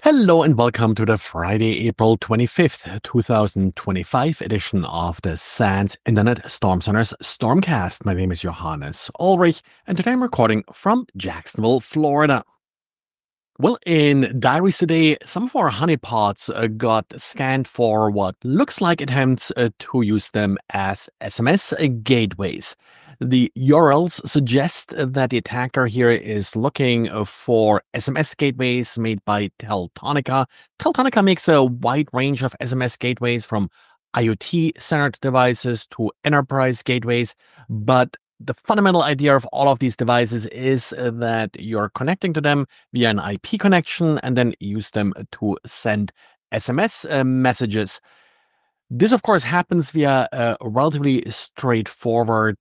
Hello and welcome to the Friday, April 25th, 2025 edition of the SANS Internet Storm Center's Stormcast. My name is Johannes Ulrich, and today I'm recording from Jacksonville, Florida. Well, in diaries today, some of our honeypots got scanned for what looks like attempts to use them as SMS gateways. The URLs suggest that the attacker here is looking for SMS gateways made by Teltonika. Teltonika makes a wide range of SMS gateways from IoT-centered devices to enterprise gateways, but the fundamental idea of all of these devices is that you're connecting to them via an IP connection and then use them to send SMS messages. This, of course, happens via a relatively straightforward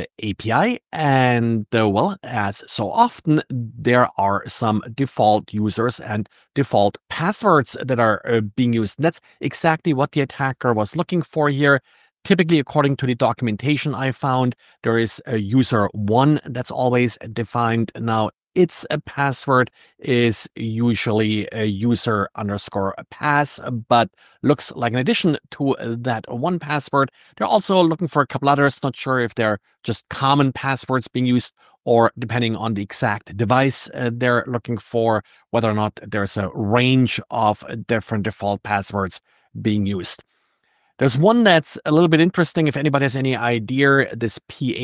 API. And, well, as so often, there are some default users and default passwords that are being used. And that's exactly what the attacker was looking for here. Typically, according to the documentation I found, there is a user one that's always defined. Now, its password is usually a user underscore pass, but looks like in addition to that one password, they're also looking for a couple others. Not sure if they're just common passwords being used or depending on the exact device they're looking for, whether or not there's a range of different default passwords being used. There's one that's a little bit interesting. If anybody has any idea, this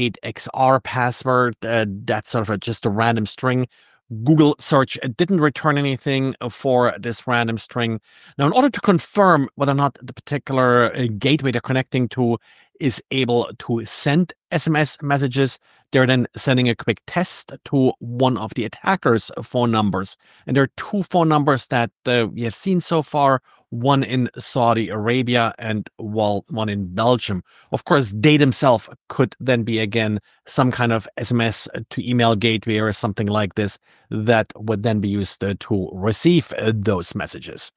P8XR password, that's sort of just a random string. Google search didn't return anything for this random string. Now, in order to confirm whether or not the particular gateway they're connecting to is able to send SMS messages, they're then sending a quick test to one of the attacker's phone numbers. And there are two phone numbers that we have seen so far, one in Saudi Arabia and one in Belgium. Of course, they themselves could then be, again, some kind of SMS to email gateway or something like this that would then be used to receive those messages.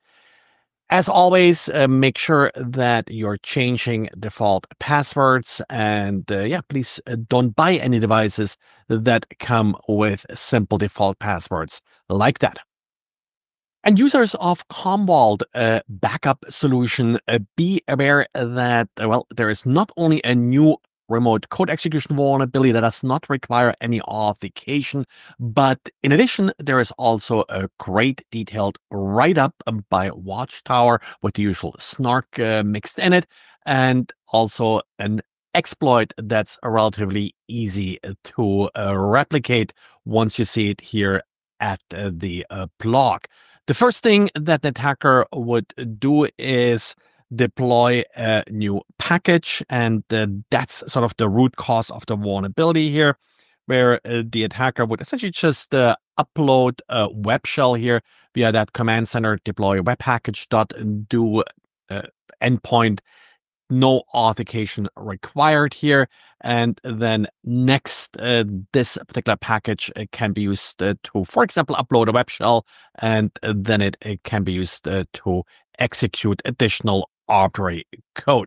As always, make sure that you're changing default passwords and please don't buy any devices that come with simple default passwords like that. And users of Commvault backup solution, be aware that, there is not only a new remote code execution vulnerability that does not require any authentication, but in addition, there is also a great detailed write-up by Watchtower with the usual snark mixed in it, and also an exploit that's relatively easy to replicate once you see it here at the blog. The first thing that the attacker would do is deploy a new package, and that's sort of the root cause of the vulnerability here, where the attacker would essentially just upload a web shell here via that command center deploy web package do endpoint. No authentication required here. And then next, this particular package can be used to, for example, upload a web shell, and then it can be used to execute additional arbitrary code.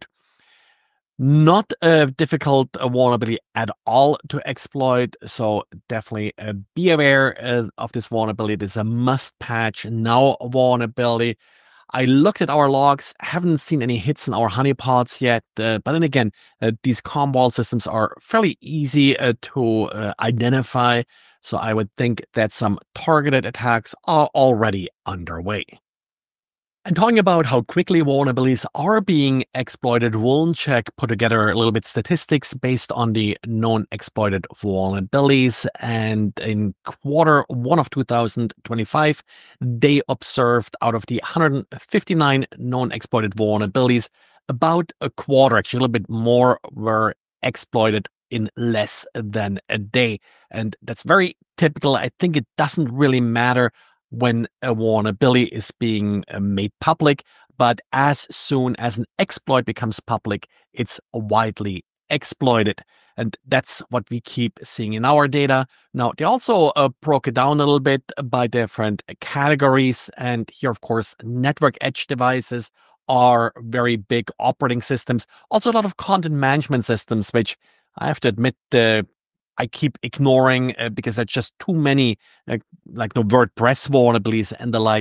Not a difficult vulnerability at all to exploit, so definitely be aware of this vulnerability. It is a must patch now vulnerability. I looked at our logs, haven't seen any hits in our honeypots yet, but then again, these Commvault systems are fairly easy to identify, so I would think that some targeted attacks are already underway. And talking about how quickly vulnerabilities are being exploited, Vulncheck put together a little bit statistics based on the known exploited vulnerabilities. And in Q1 of 2025, they observed out of the 159 known exploited vulnerabilities, about a quarter, actually a little bit more, were exploited in less than a day. And that's very typical. I think it doesn't really matter when a vulnerability is being made public, but as soon as an exploit becomes public, it's widely exploited. And that's what we keep seeing in our data. Now, they also broke it down a little bit by different categories. And here, of course, network edge devices are very big operating systems. Also, a lot of content management systems, which I have to admit, I keep ignoring because there's just too many, like no WordPress vulnerabilities and the like.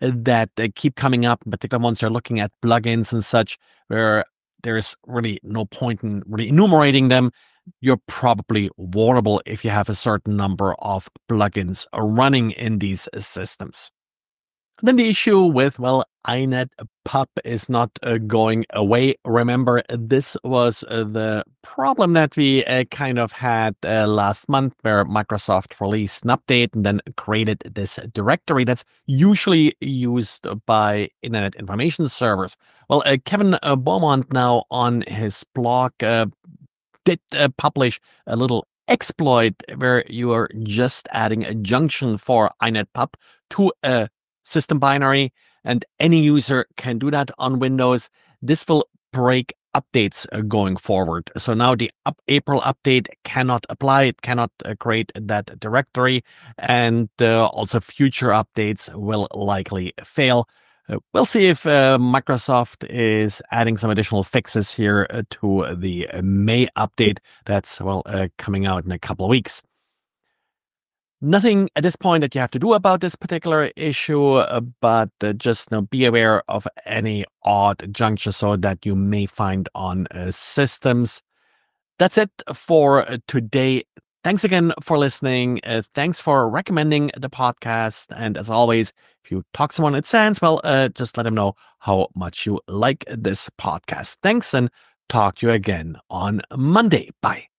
that keep coming up, in particular once you're looking at plugins and such, where there's really no point in really enumerating them. You're probably vulnerable if you have a certain number of plugins running in these systems. Then the issue with, well, INET PUB is not going away. Remember, this was the problem that we kind of had last month, where Microsoft released an update and then created this directory that's usually used by Internet Information Servers. Well, Kevin Beaumont now on his blog did publish a little exploit where you are just adding a junction for INET PUB to a system binary, and any user can do that on Windows. This will break updates going forward. So now the April update cannot apply. It cannot create that directory, and also future updates will likely fail. We'll see if Microsoft is adding some additional fixes here to the May update that's, well, coming out in a couple of weeks. Nothing at this point that you have to do about this particular issue, but just be aware of any odd juncture so that you may find on systems. That's it for today. Thanks again for listening. Thanks for recommending the podcast. And as always, if you talk to someone at SANS, well, just let them know how much you like this podcast. Thanks, and talk to you again on Monday. Bye.